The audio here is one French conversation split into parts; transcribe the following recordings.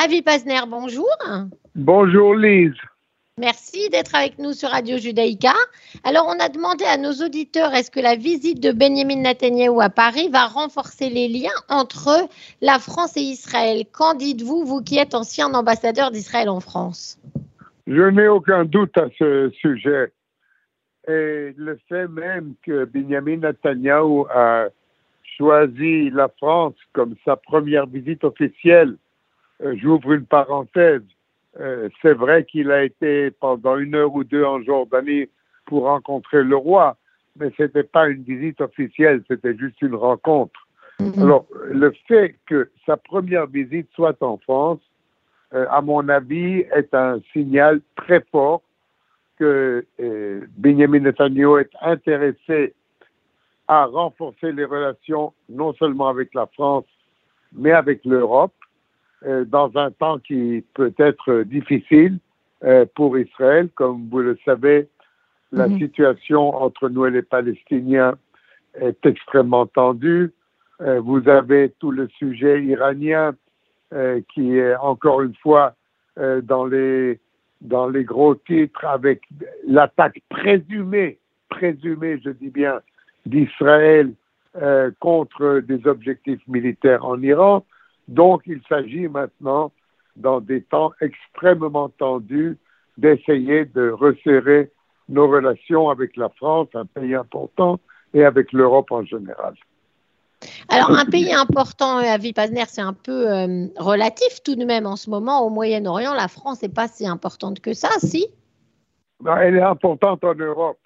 Avi Pazner, bonjour. Bonjour Lise. Merci d'être avec nous sur Radio Judaïka. Alors, on a demandé à nos auditeurs, est-ce que la visite de Benjamin Netanyahou à Paris va renforcer les liens entre la France et Israël? Qu'en dites-vous, vous qui êtes ancien ambassadeur d'Israël en France? Je n'ai aucun doute à ce sujet. Et le fait même que Benjamin Netanyahou a choisi la France comme sa première visite officielle, j'ouvre une parenthèse, c'est vrai qu'il a été pendant 1 heure ou 2 en Jordanie pour rencontrer le roi, mais ce n'était pas une visite officielle, c'était juste une rencontre. Alors, le fait que sa première visite soit en France, à mon avis, est un signal très fort que Benjamin Netanyahou est intéressé à renforcer les relations non seulement avec la France, mais avec l'Europe, dans un temps qui peut être difficile pour Israël. Comme vous le savez, la situation entre nous et les Palestiniens est extrêmement tendue. Vous avez tout le sujet iranien qui est encore une fois dans les gros titres avec l'attaque présumée, je dis bien, d'Israël contre des objectifs militaires en Iran. Donc, il s'agit maintenant, dans des temps extrêmement tendus, d'essayer de resserrer nos relations avec la France, un pays important, et avec l'Europe en général. Alors, un pays important, Avi Pazner, c'est un peu relatif tout de même en ce moment. Au Moyen-Orient, la France n'est pas si importante que ça, si? Non, elle est importante en Europe,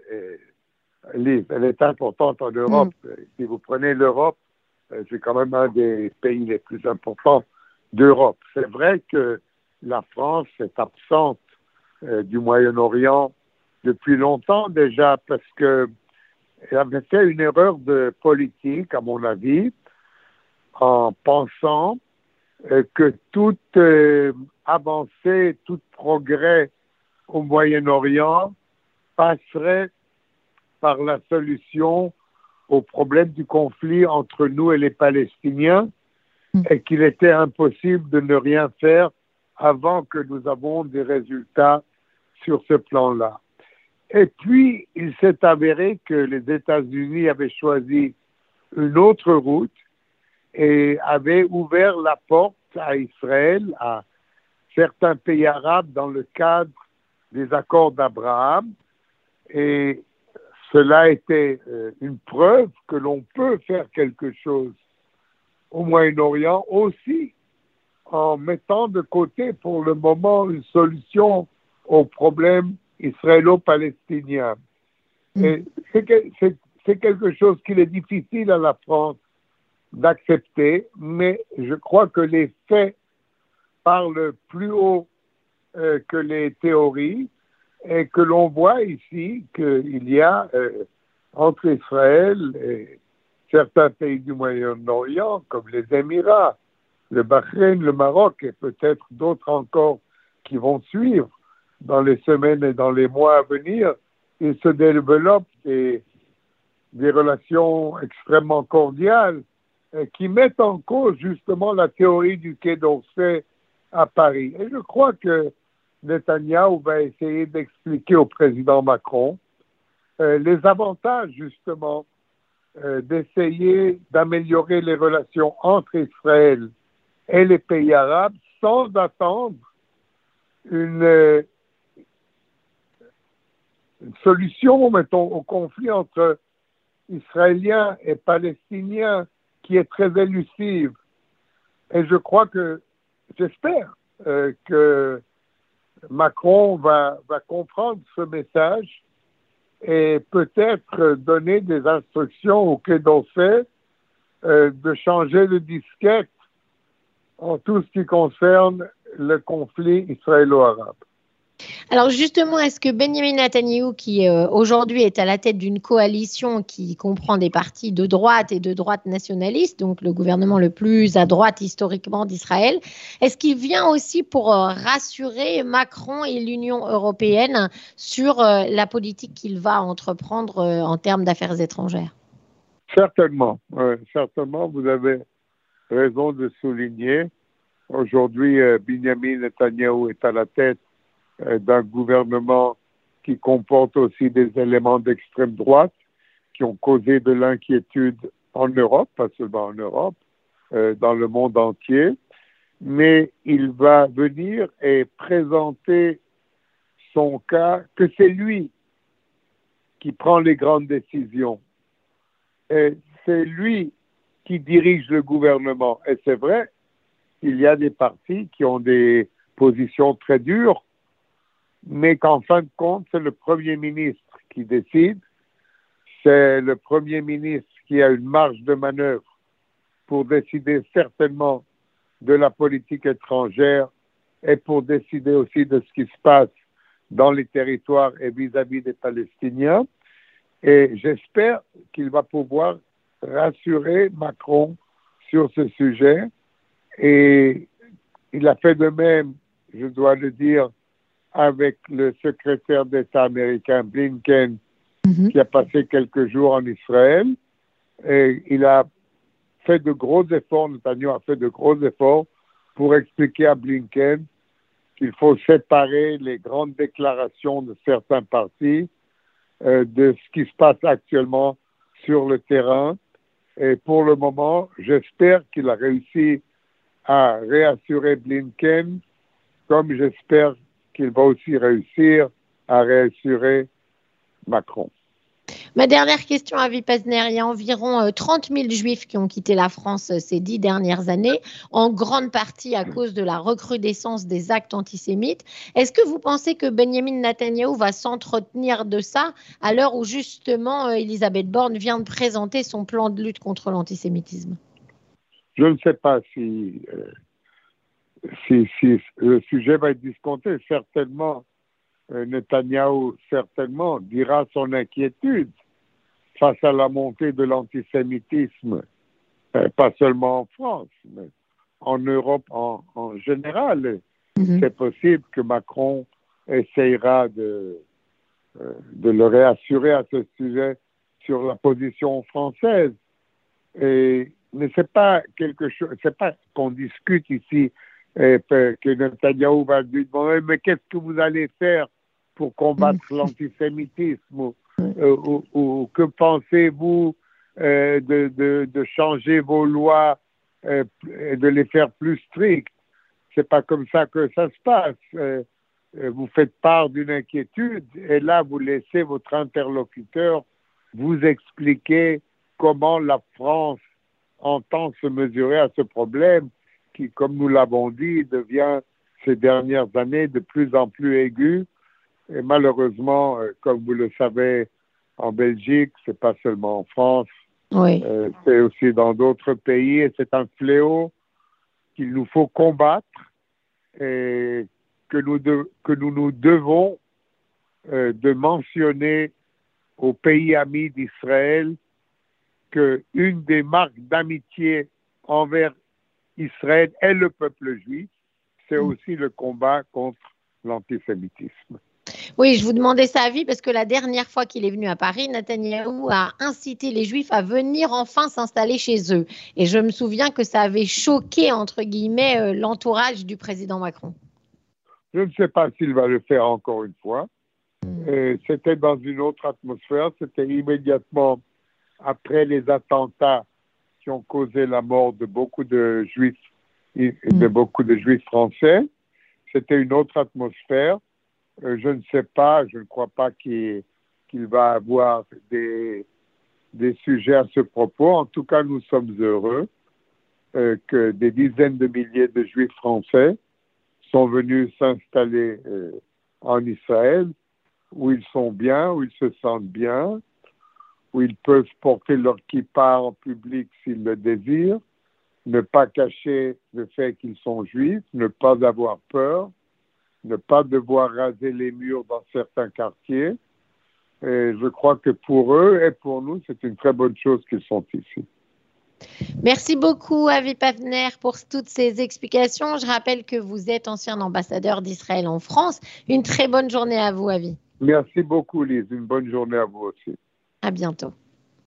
Lise, elle est importante en Europe. Si vous prenez l'Europe, c'est quand même un des pays les plus importants d'Europe. C'est vrai que la France est absente du Moyen-Orient depuis longtemps déjà parce qu'elle avait fait une erreur de politique, à mon avis, en pensant que toute avancée, tout progrès au Moyen-Orient passerait par la solution au problème du conflit entre nous et les Palestiniens et qu'il était impossible de ne rien faire avant que nous avons des résultats sur ce plan-là. Et puis, il s'est avéré que les États-Unis avaient choisi une autre route et avaient ouvert la porte à Israël, à certains pays arabes dans le cadre des accords d'Abraham. Et cela était une preuve que l'on peut faire quelque chose au Moyen-Orient aussi en mettant de côté pour le moment une solution au problème israélo-palestinien. Et c'est quelque chose qu'il est difficile à la France d'accepter, mais je crois que les faits parlent plus haut que les théories. Et que l'on voit ici qu'il y a entre Israël et certains pays du Moyen-Orient, comme les Émirats, le Bahreïn, le Maroc, et peut-être d'autres encore qui vont suivre dans les semaines et dans les mois à venir, il se développe des relations extrêmement cordiales qui mettent en cause justement la théorie du Quai d'Orsay à Paris. Et je crois que Netanyahou va essayer d'expliquer au président Macron les avantages justement d'essayer d'améliorer les relations entre Israël et les pays arabes sans attendre une solution, mettons, au conflit entre Israéliens et Palestiniens qui est très élusive. Et je crois j'espère que Macron va comprendre ce message et peut-être donner des instructions au Quai d'Orsay de changer de disquette en tout ce qui concerne le conflit israélo-arabe. Alors justement, est-ce que Benjamin Netanyahou, qui aujourd'hui est à la tête d'une coalition qui comprend des partis de droite et de droite nationaliste, donc le gouvernement le plus à droite historiquement d'Israël, est-ce qu'il vient aussi pour rassurer Macron et l'Union européenne sur la politique qu'il va entreprendre en termes d'affaires étrangères? Certainement, certainement, vous avez raison de souligner Aujourd'hui, Benjamin Netanyahou est à la tête d'un gouvernement qui comporte aussi des éléments d'extrême droite qui ont causé de l'inquiétude en Europe, pas seulement en Europe, dans le monde entier. Mais il va venir et présenter son cas, que c'est lui qui prend les grandes décisions. Et c'est lui qui dirige le gouvernement. Et c'est vrai, il y a des partis qui ont des positions très dures, mais qu'en fin de compte, c'est le Premier ministre qui décide. C'est le Premier ministre qui a une marge de manœuvre pour décider certainement de la politique étrangère et pour décider aussi de ce qui se passe dans les territoires et vis-à-vis des Palestiniens. Et j'espère qu'il va pouvoir rassurer Macron sur ce sujet. Et il a fait de même, je dois le dire, avec le secrétaire d'État américain Blinken, qui a passé quelques jours en Israël. Et il a fait de gros efforts, Netanyahu a fait de gros efforts pour expliquer à Blinken qu'il faut séparer les grandes déclarations de certains partis de ce qui se passe actuellement sur le terrain. Et pour le moment, j'espère qu'il a réussi à réassurer Blinken, comme j'espère qu'il va aussi réussir à réassurer Macron. Ma dernière question, Avi Pazner, il y a environ 30 000 Juifs qui ont quitté la France ces 10 dernières années, en grande partie à cause de la recrudescence des actes antisémites. Est-ce que vous pensez que Benjamin Netanyahou va s'entretenir de ça à l'heure où justement Elisabeth Borne vient de présenter son plan de lutte contre l'antisémitisme? Je ne sais pas si le sujet va être discuté. Certainement, Netanyahou certainement dira son inquiétude face à la montée de l'antisémitisme, pas seulement en France, mais en Europe en général. C'est possible que Macron essayera de le réassurer à ce sujet sur la position française. Mais c'est pas quelque chose, c'est pas qu'on discute ici que Netanyahou va lui demander mais qu'est-ce que vous allez faire pour combattre l'antisémitisme ou que pensez-vous de changer vos lois et de les faire plus strictes. C'est pas comme ça que ça se passe. Vous faites part d'une inquiétude et là vous laissez votre interlocuteur vous expliquer comment la France entend se mesurer à ce problème qui, comme nous l'avons dit, devient ces dernières années de plus en plus aigu. Et malheureusement, comme vous le savez, en Belgique, c'est pas seulement en France, oui. C'est aussi dans d'autres pays et c'est un fléau qu'il nous faut combattre et que nous devons de mentionner aux pays amis d'Israël qu'une des marques d'amitié envers Israël et le peuple juif, c'est aussi le combat contre l'antisémitisme. Oui, je vous demandais ça à vie parce que la dernière fois qu'il est venu à Paris, Netanyahou a incité les Juifs à venir enfin s'installer chez eux. Et je me souviens que ça avait choqué, entre guillemets, l'entourage du président Macron. Je ne sais pas s'il va le faire encore une fois. C'était dans une autre atmosphère. C'était immédiatement après les attentats qui ont causé la mort de beaucoup de Juifs et de beaucoup de Juifs français. C'était une autre atmosphère. Je ne sais pas, je ne crois pas qu'il va avoir des sujets à ce propos. En tout cas, nous sommes heureux que des dizaines de milliers de Juifs français sont venus s'installer en Israël, où ils sont bien, où ils se sentent bien, où ils peuvent porter leur kippa en public s'ils le désirent, ne pas cacher le fait qu'ils sont juifs, ne pas avoir peur, ne pas devoir raser les murs dans certains quartiers. Et je crois que pour eux et pour nous, c'est une très bonne chose qu'ils sont ici. Merci beaucoup, Avi Pazner, pour toutes ces explications. Je rappelle que vous êtes ancien ambassadeur d'Israël en France. Une très bonne journée à vous, Avi. Merci beaucoup, Lise. Une bonne journée à vous aussi. À bientôt.